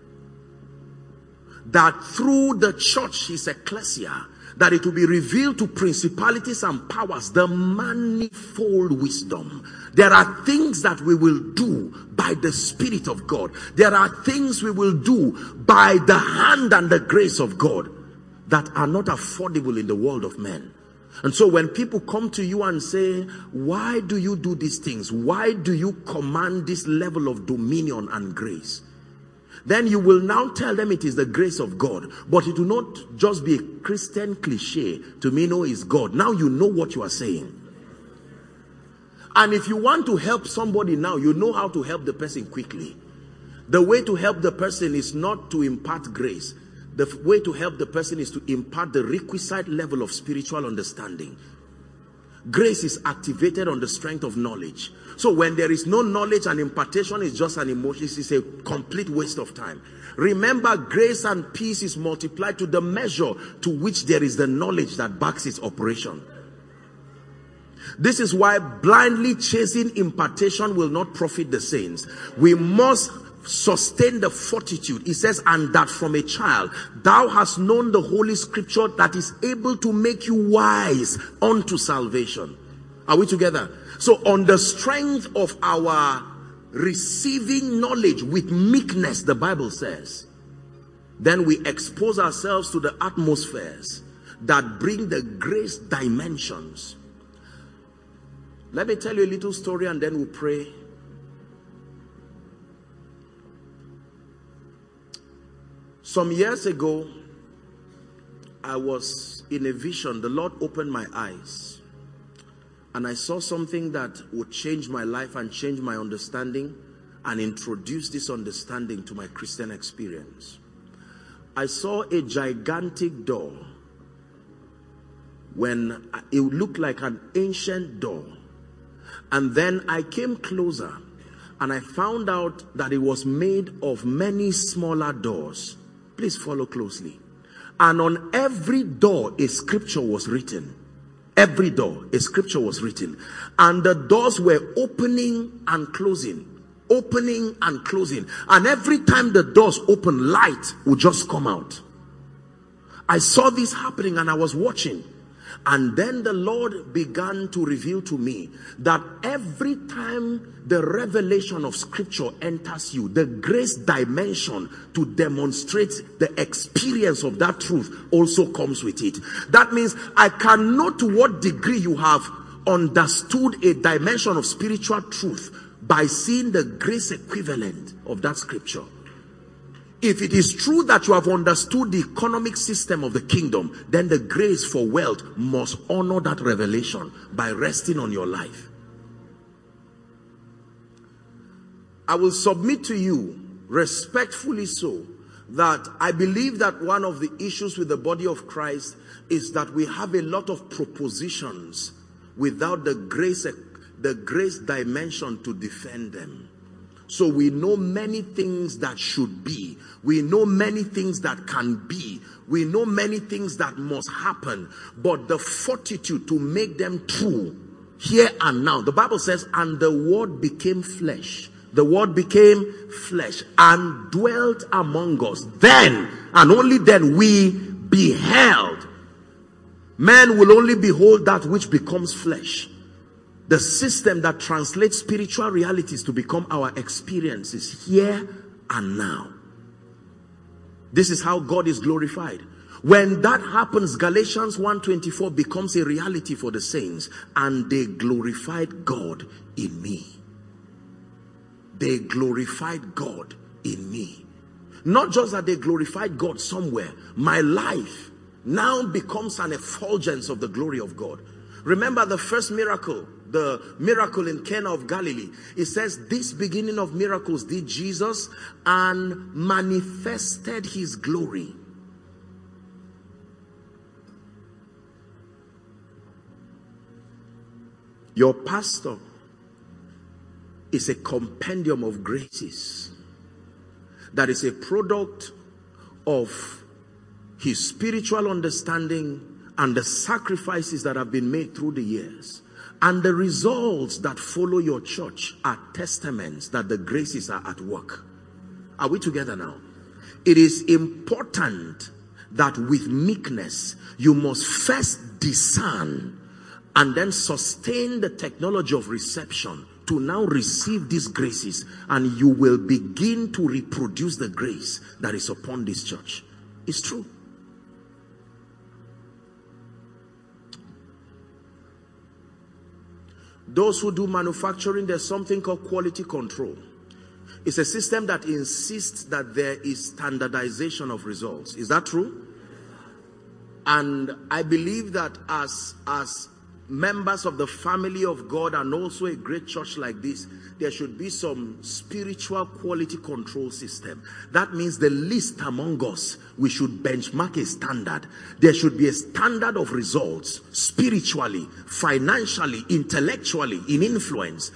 That through the church, his ecclesia, that it will be revealed to principalities and powers the manifold wisdom. There are things that we will do by the Spirit of God. There are things we will do by the hand and the grace of God that are not affordable in the world of men. And so when people come to you and say, why do you do these things? Why do you command this level of dominion and grace? Then you will now tell them it is the grace of God. But it will not just be a Christian cliche to me know is God. Now you know what you are saying. And if you want to help somebody now, you know how to help the person quickly. The way to help the person is not to impart grace. The way to help the person is to impart the requisite level of spiritual understanding. Grace is activated on the strength of knowledge. So when there is no knowledge and impartation is just an emotion, it's a complete waste of time. Remember, grace and peace is multiplied to the measure to which there is the knowledge that backs its operation. This is why blindly chasing impartation will not profit the saints. We must sustain the fortitude. It says, and that from a child thou hast known the holy scripture that is able to make you wise unto salvation. Are we together? So on the strength of our receiving knowledge with meekness, the Bible says, then we expose ourselves to the atmospheres that bring the grace dimensions. Let me tell you a little story and then we'll pray. Some years ago, I was in a vision. The Lord opened my eyes. And I saw something that would change my life and change my understanding and introduce this understanding to my Christian experience. I saw a gigantic door. When it looked like an ancient door. And then I came closer and I found out that it was made of many smaller doors. Please follow closely. And on every door, a scripture was written. Every door, a scripture was written. And the doors were opening and closing. Opening and closing. And every time the doors open, light would just come out. I saw this happening and I was watching. And then the Lord began to reveal to me that every time the revelation of scripture enters you, the grace dimension to demonstrate the experience of that truth also comes with it. That means I can know to what degree you have understood a dimension of spiritual truth by seeing the grace equivalent of that scripture. If it is true that you have understood the economic system of the kingdom, then the grace for wealth must honor that revelation by resting on your life. I will submit to you, respectfully so, that I believe that one of the issues with the body of Christ is that we have a lot of propositions without the grace, the grace dimension to defend them. So we know many things that should be. We know many things that can be. We know many things that must happen. But the fortitude to make them true here and now. The Bible says, and the word became flesh. The word became flesh and dwelt among us. Then, and only then, we beheld. Man will only behold that which becomes flesh. The system that translates spiritual realities to become our experiences here and now. This is how God is glorified. When that happens, Galatians one twenty-four becomes a reality for the saints. And they glorified God in me. They glorified God in me. Not just that they glorified God somewhere. My life now becomes an effulgence of the glory of God. Remember the first miracle, the miracle in Cana of Galilee. It says, this beginning of miracles did Jesus and manifested his glory. Your pastor is a compendium of graces that is a product of his spiritual understanding and the sacrifices that have been made through the years. And the results that follow your church are testaments that the graces are at work. Are we together now? It is important that with meekness, you must first discern and then sustain the technology of reception to now receive these graces, and you will begin to reproduce the grace that is upon this church. It's true. Those who do manufacturing, there's something called quality control. It's a system that insists that there is standardization of results. Is that true? And I believe that as, as members of the family of God and also a great church like this, there should be some spiritual quality control system. That means the least among us, we should benchmark a standard. There should be a standard of results, spiritually, financially, intellectually, in influence,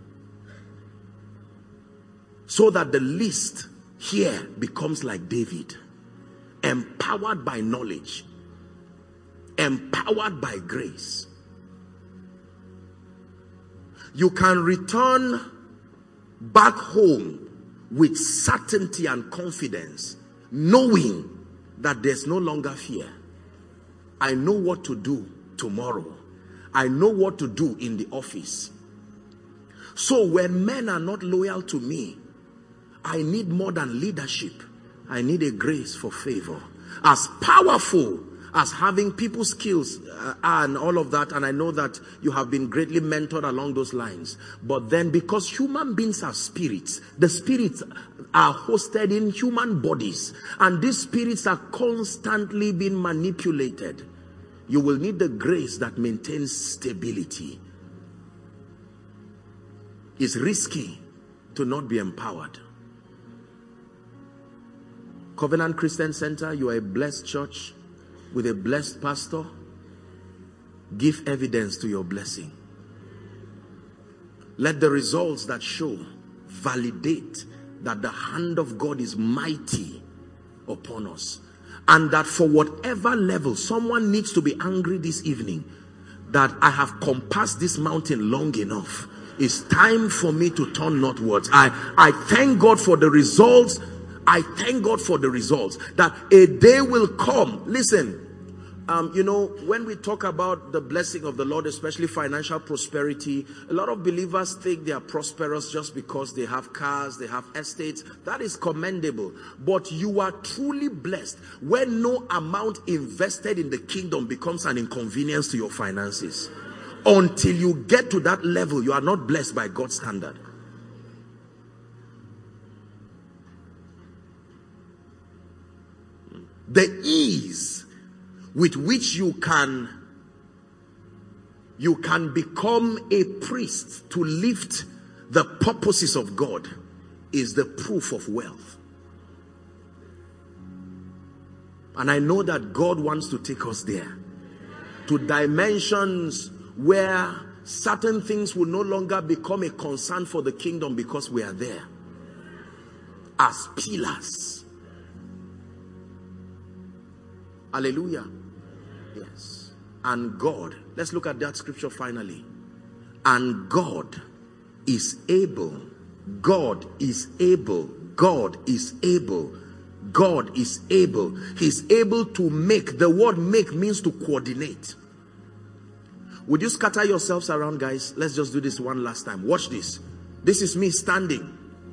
so that the least here becomes like David, empowered by knowledge, empowered by grace. You can return back home with certainty and confidence, knowing that there's no longer fear. I know what to do tomorrow. I know what to do in the office. So when men are not loyal to me, I need more than leadership. I need a grace for favor. As powerful as having people skills uh, and all of that, and I know that you have been greatly mentored along those lines, but then because human beings are spirits, the spirits are hosted in human bodies, and these spirits are constantly being manipulated. You will need the grace that maintains stability. It's risky to not be empowered. Covenant Christian Center, you are a blessed church with a blessed pastor. Give evidence to your blessing. Let the results that show validate that the hand of God is mighty upon us, and that for whatever level someone needs to be angry this evening, that I have compassed this mountain long enough. It's time for me to turn northwards. I, I thank God for the results. I thank God for the results. That a day will come. Listen, Um, you know, when we talk about the blessing of the Lord, especially financial prosperity, a lot of believers think they are prosperous just because they have cars, they have estates. That is commendable. But you are truly blessed when no amount invested in the kingdom becomes an inconvenience to your finances. Until you get to that level, you are not blessed by God's standard. The ease with which you can you can become a priest to lift the purposes of God is the proof of wealth. And I know that God wants to take us there, to dimensions where certain things will no longer become a concern for the kingdom because we are there as pillars. Hallelujah. Yes. And God, let's look at that scripture finally. And God is able, God is able, God is able, God is able. He's able to make. The word make means to coordinate. Would you scatter yourselves around, guys? Let's just do this one last time. Watch this. This is me standing.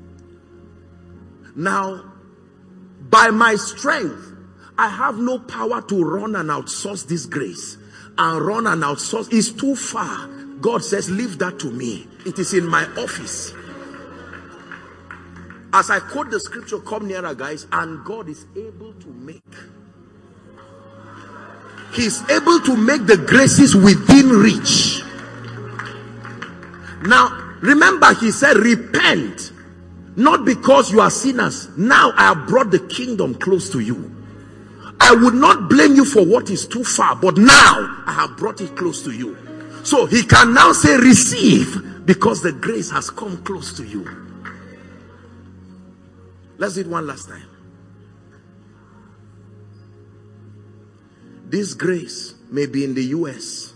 Now, by my strength, I have no power to run and outsource this grace. And run and outsource. It's too far. God says, leave that to me. It is in my office. As I quote the scripture, come nearer, guys. And God is able to make. He's able to make the graces within reach. Now, remember, he said, repent. Not because you are sinners. Now I have brought the kingdom close to you. I would not blame you for what is too far, but now I have brought it close to you. So he can now say receive, because the grace has come close to you. Let's do it one last time. This grace may be in the U S.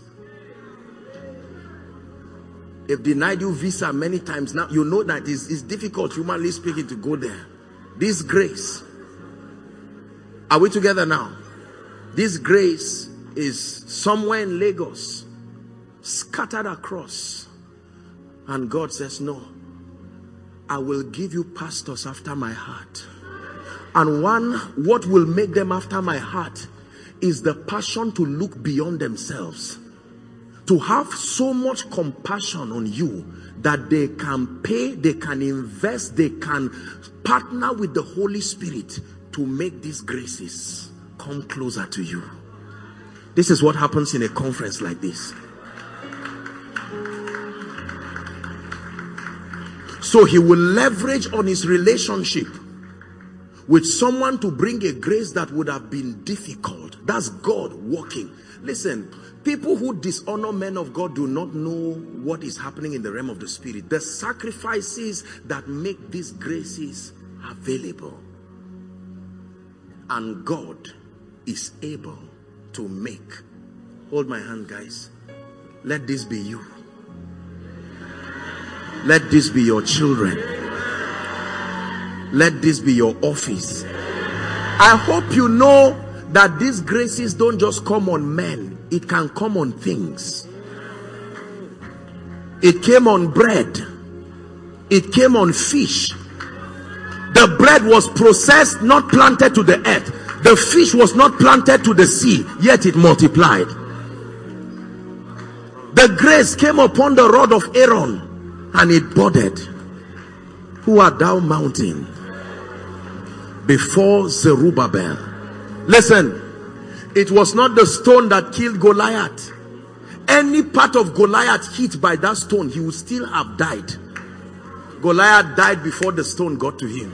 They've denied you visa many times now. You know that it's, it's difficult, humanly speaking, to go there. This grace. Are we together now? This grace is somewhere in Lagos, scattered across. And God says, no, I will give you pastors after my heart. And one, what will make them after my heart is the passion to look beyond themselves. To have so much compassion on you that they can pay, they can invest, they can partner with the Holy Spirit to make these graces come closer to you. This is what happens in a conference like this. So he will leverage on his relationship with someone to bring a grace that would have been difficult. That's God working. Listen, people who dishonor men of God do not know what is happening in the realm of the spirit. The sacrifices that make these graces available. And God is able to make. Hold my hand, guys. Let this be you. Let this be your children. Let this be your office. I hope you know that these graces don't just come on men. It can come on things. It came on bread. It came on fish. The bread was processed, not planted to the earth. The fish was not planted to the sea, yet it multiplied. The grace came upon the rod of Aaron, and it budded. Who art thou, mountain? Before Zerubbabel. Listen, it was not the stone that killed Goliath. Any part of Goliath hit by that stone, he would still have died. Goliath died before the stone got to him.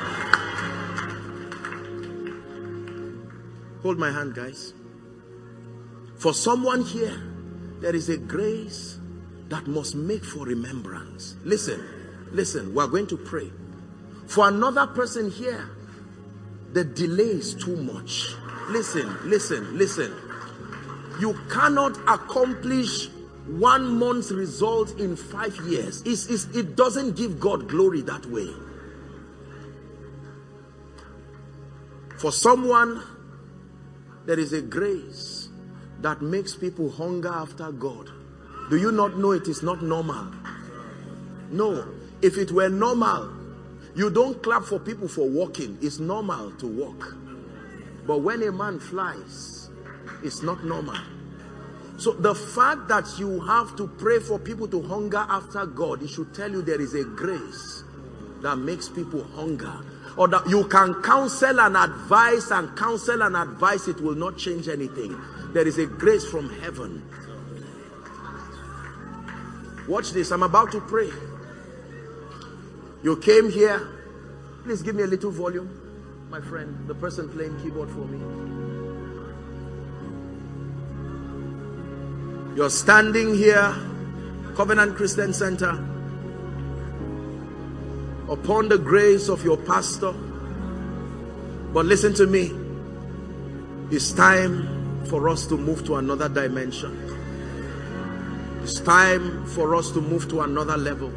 Hold my hand, guys. For someone here, there is a grace that must make for remembrance. Listen, listen, we are going to pray. For another person here, the delay is too much. Listen, listen, listen. You cannot accomplish one month's result in five years. It's, it's, it doesn't give God glory that way. For someone, there is a grace that makes people hunger after God. Do you not know it is not normal? No. If it were normal, you don't clap for people for walking. It's normal to walk. But when a man flies, it's not normal. So the fact that you have to pray for people to hunger after God, it should tell you there is a grace that makes people hunger. Or that you can counsel and advise and counsel and advise, it will not change anything. There is a grace from heaven. Watch this, I'm about to pray. You came here. Please give me a little volume, my friend, the person playing keyboard for me. You're standing here, Covenant Christian Center, upon the grace of your pastor. But listen to me. It's time for us to move to another dimension. It's time for us to move to another level.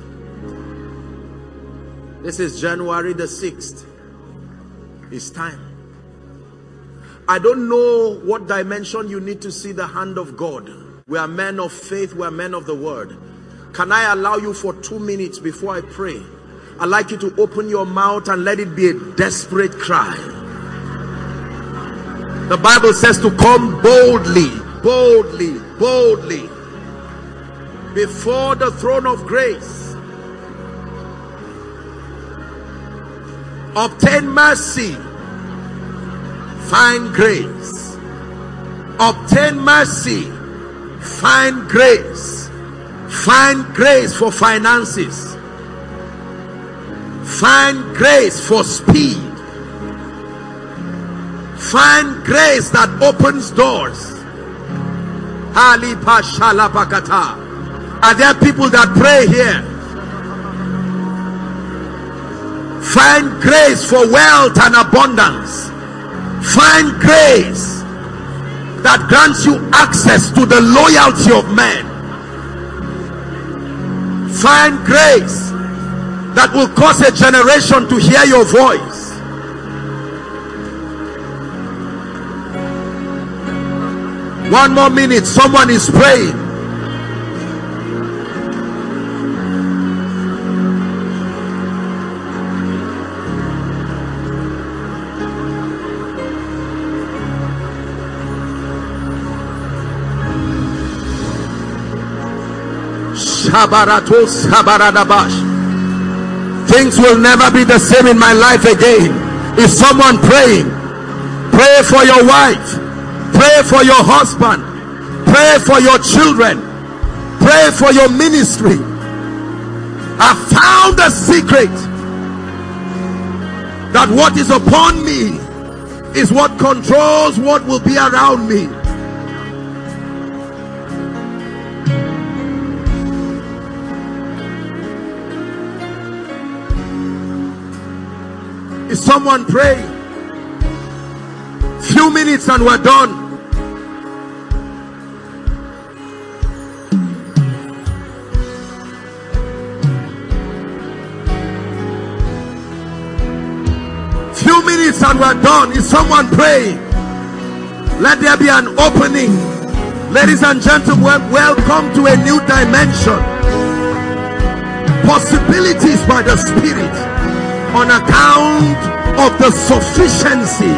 This is January the sixth. It's time. I don't know what dimension you need to see the hand of God. We are men of faith. We are men of the word. Can I allow you for two minutes before I pray? I'd like you to open your mouth and let it be a desperate cry. The Bible says to come boldly, boldly, boldly before the throne of grace. Obtain mercy. Find grace. Obtain mercy. Find grace. Find grace for finances. Find grace for speed. Find grace that opens doors. Are there people that pray here? Find grace for wealth and abundance. Find grace that grants you access to the loyalty of men. Find grace that will cause a generation to hear your voice. One more minute, someone is praying. Things will never be the same in my life again. Is someone praying? Pray for your wife. Pray for your husband. Pray for your children. Pray for your ministry. I found a secret that what is upon me is what controls what will be around me. Is someone praying? Few minutes and we're done. Few minutes and we're done. Is someone praying? Let there be an opening. Ladies and gentlemen, welcome to a new dimension. Possibilities by the Spirit. On account of the sufficiency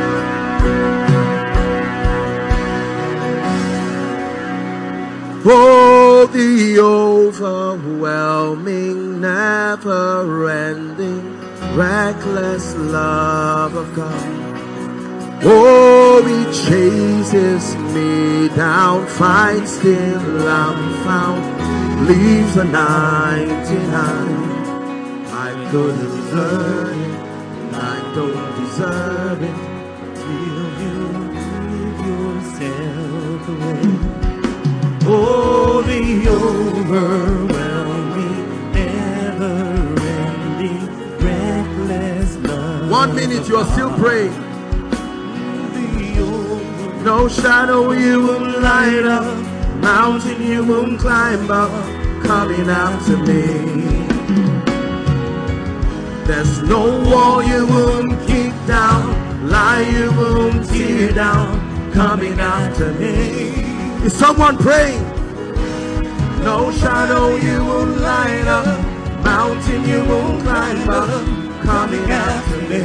for the overwhelming, never-ending, reckless love of God. Oh, He chases me down, finds still I'm found, leaves the ninety-nine. I couldn't deserve it, I don't deserve it. Till you give yourself away. Oh, the overwhelming, never-ending, reckless love. One minute, you are still praying. No shadow you won't light up, mountain you won't climb up, coming after me. There's no wall you won't kick down, lie you won't tear down, coming after me. Is someone praying? No shadow you won't light up, mountain you won't climb up, coming after me.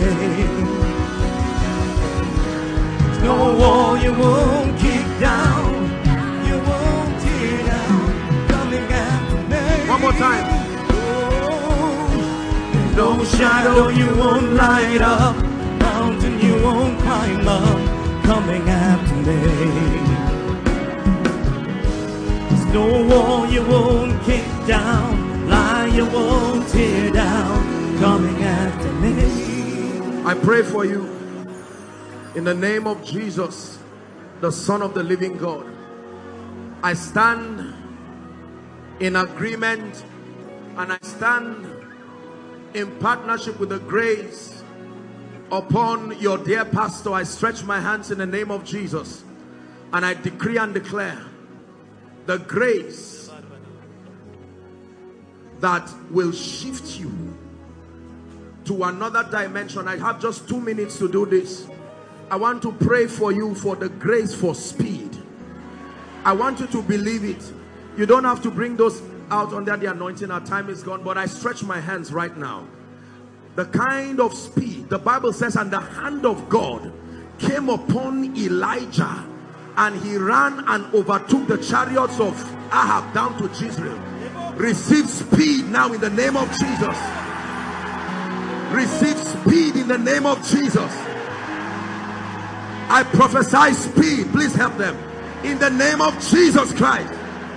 No wall you won't kick down, you won't tear down, coming after me. One more time. Oh, no shadow you won't light up, mountain you won't climb up, coming after me. There's no wall you won't kick down, lie you won't tear down, coming after me. I pray for you in the name of Jesus, the Son of the living God. I stand in agreement and I stand in partnership with the grace upon your dear pastor. I stretch my hands in the name of Jesus and I decree and declare the grace that will shift you to another dimension. I have just two minutes to do this. I want to pray for you for the grace for speed. I want you to believe it. You don't have to bring those out under the anointing. Our time is gone, but I stretch my hands right now. The kind of speed, the Bible says, and the hand of God came upon Elijah and he ran and overtook the chariots of Ahab down to Jezreel. Receive speed now in the name of Jesus. Receive speed in the name of Jesus. I prophesy speed. Please help them. In the name of Jesus Christ.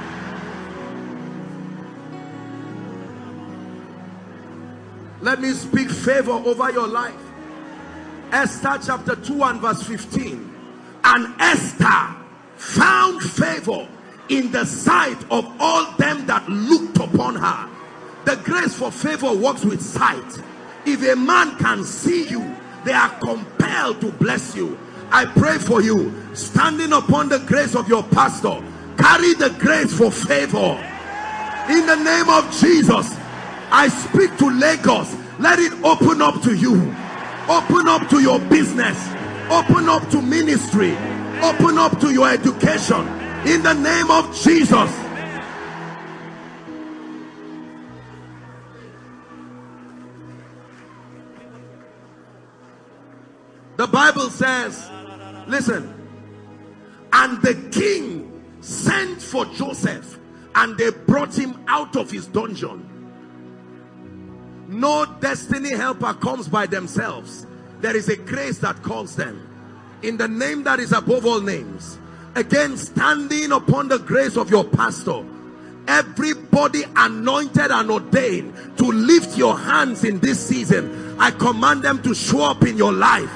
Let me speak favor over your life. Esther chapter two and verse fifteen. And Esther found favor in the sight of all them that looked upon her. The grace for favor works with sight. If a man can see you, they are compelled to bless you. I pray for you, standing upon the grace of your pastor, carry the grace for favor. In the name of Jesus, I speak to Lagos. Let it open up to you. Open up to your business. Open up to ministry. Open up to your education. In the name of Jesus. The Bible says, listen, and the king sent for Joseph and they brought him out of his dungeon. No destiny helper comes by themselves. There is a grace that calls them. In the name that is above all names. Again, standing upon the grace of your pastor, everybody anointed and ordained to lift your hands in this season, I command them to show up in your life.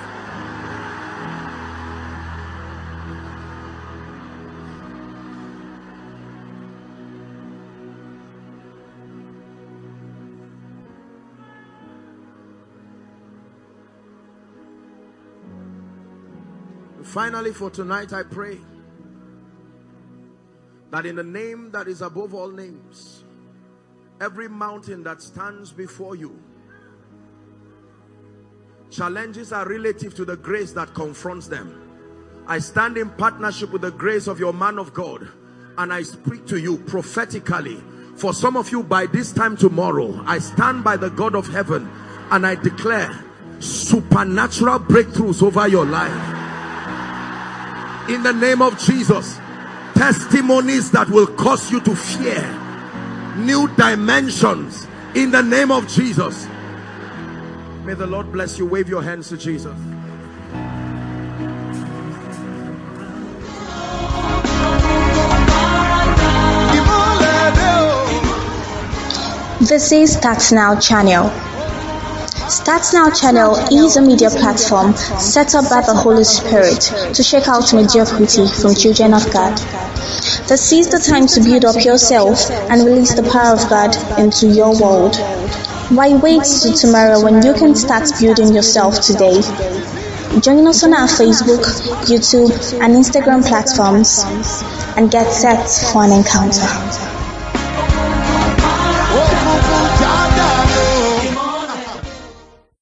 Finally, for tonight, I pray that in the name that is above all names, every mountain that stands before you, challenges are relative to the grace that confronts them. I stand in partnership with the grace of your man of God, and I speak to you prophetically. For some of you, by this time tomorrow, I stand by the God of heaven and I declare supernatural breakthroughs over your life. In the name of Jesus, testimonies that will cause you to fear, new dimensions in the name of Jesus. May the Lord bless you. Wave your hands to Jesus. This is Stats Now channel. Stats Now channel is a media platform set up by the Holy Spirit to shake out mediocrity from children of God. This is the time to build up yourself and release the power of God into your world. Why wait till tomorrow when you can start building yourself today? Join us on our Facebook, YouTube, and Instagram platforms and get set for an encounter.